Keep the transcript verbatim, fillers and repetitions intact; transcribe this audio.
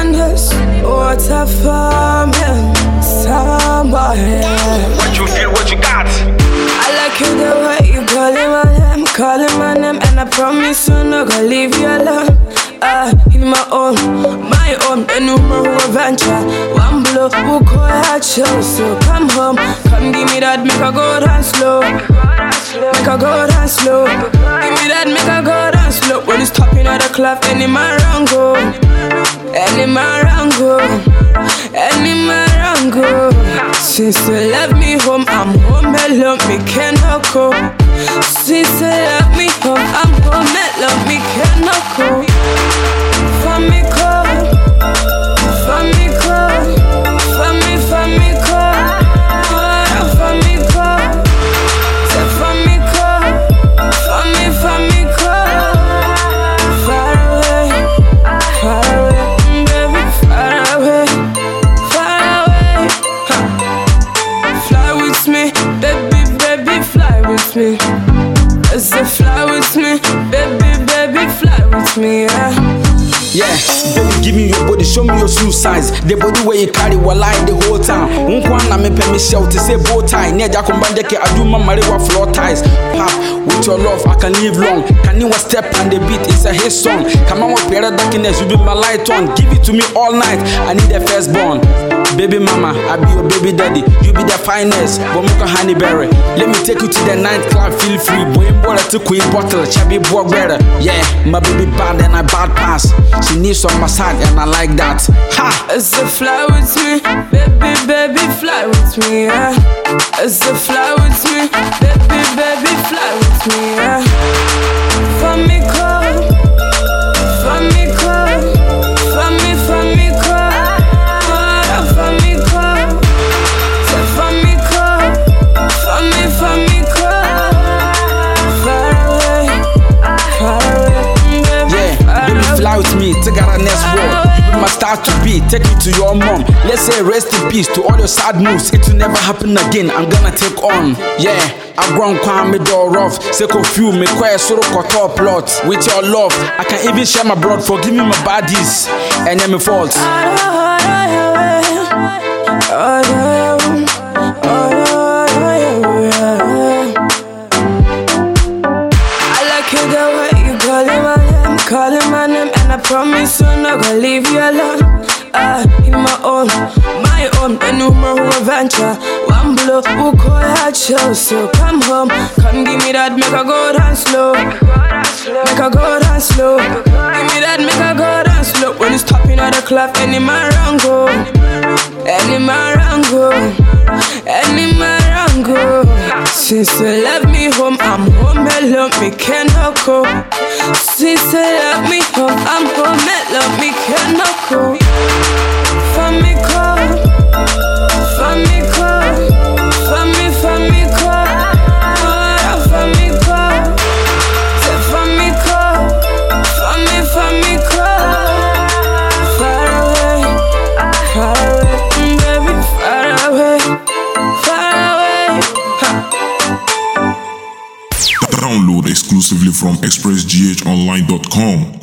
wonders what I found, yeah. Somebody. What you feel, what you got? I like it the way you calling my name, calling my name, and I promise you not gonna leave you alone. I give my own, my own, a number one venture. One blow, who call that show? So come home, come give me that, make a go down slow. Make a go down slow. Give me that, make a go down slow. When it's topping at the club, any man wrong go. Any man wrong go. Any man wrong go. Since you left me home, I'm home alone, me cannot go. Since you left me home, I'm home alone, me cannot go. For me cold, for me cold, for me, for me cold, for me cold, for me cold, for me, for me cold. Far away, far away, baby, far away, far away. Huh. Fly with me, baby, baby, fly with me. I say fly with me, baby, baby, fly with me, yeah. Yeah, baby, give me your body, show me your shoe size. The body where you carry while I the whole time. Unkwana me pe me shout to say bow tie. Neja kumbandeke aduma mariwa floor ties. Pap, with your love I can live long. Can you step on the beat? It's a hit song. Come on, what better darkness? You be my light on. Give it to me all night. I need the firstborn. Baby mama, I be your baby daddy. You be the finest. Bomuka honey berry. Let me take you to the nightclub. Feel free. Boy, boy, to queen bottle. Chubby boy, better. Yeah, my baby bad and I bad pass. She needs some massage and I like that. Ha! It's a fly with me, baby, baby, fly with me, yeah. It's a fly with me, baby, baby, fly with me, yeah. For me cold, for me cold, for me, for me cold, for me cold, for me cold, for me, for me cold. Far away, far away, baby, far away. Fly with me, take out a next world. You be my star to be, take it to your mom. Let's say rest in peace to all your sad moves. It will never happen again, I'm gonna take on. Yeah, I'm ground calm me door rough. Say confuse me, quiet sort of top plot. With your love, I can even share my blood. Forgive me my bodies and then my faults. Calling my name, and I promise you not gonna leave you alone. I give my own, my own, a number one venture. One blow, who call that show? So come home, come give me that, make a go down slow. Make a go down slow. Give me that, make a go down slow. When it's topping at the club, any man wrong go. Any man wrong go. Any man wrong go. Since you left me home, I'm home alone, me cannot go. Since you left me home, I'm home alone, me cannot go. For me cold, for me cold, for me, for me cold, for me cold, for me cold, for me, for me cold. Far away, far away, baby, far away, far away. Download exclusively from express g h online dot com.